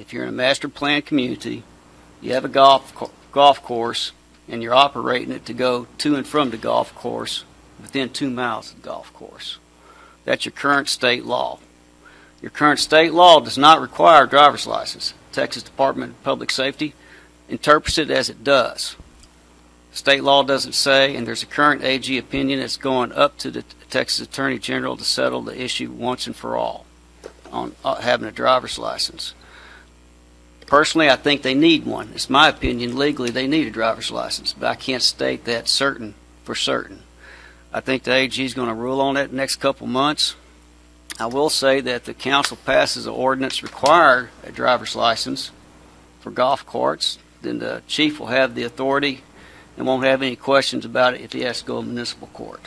if you're in a master plan community, you have a golf course, and you're operating it to go to and from the golf course within 2 miles of the golf course. That's your current state law. Your current state law does not require a driver's license. Texas Department of Public Safety interprets it as it does. State law doesn't say, and there's a current AG opinion that's going up to the Texas Attorney General to settle the issue once and for all on having a driver's license. Personally, I think they need one. It's my opinion, legally they need a driver's license, but I can't state that for certain. I think the AG is going to rule on that in the next couple months. I will say that if the council passes an ordinance requiring a driver's license for golf carts, then the chief will have the authority and won't have any questions about it if he has to go to municipal court.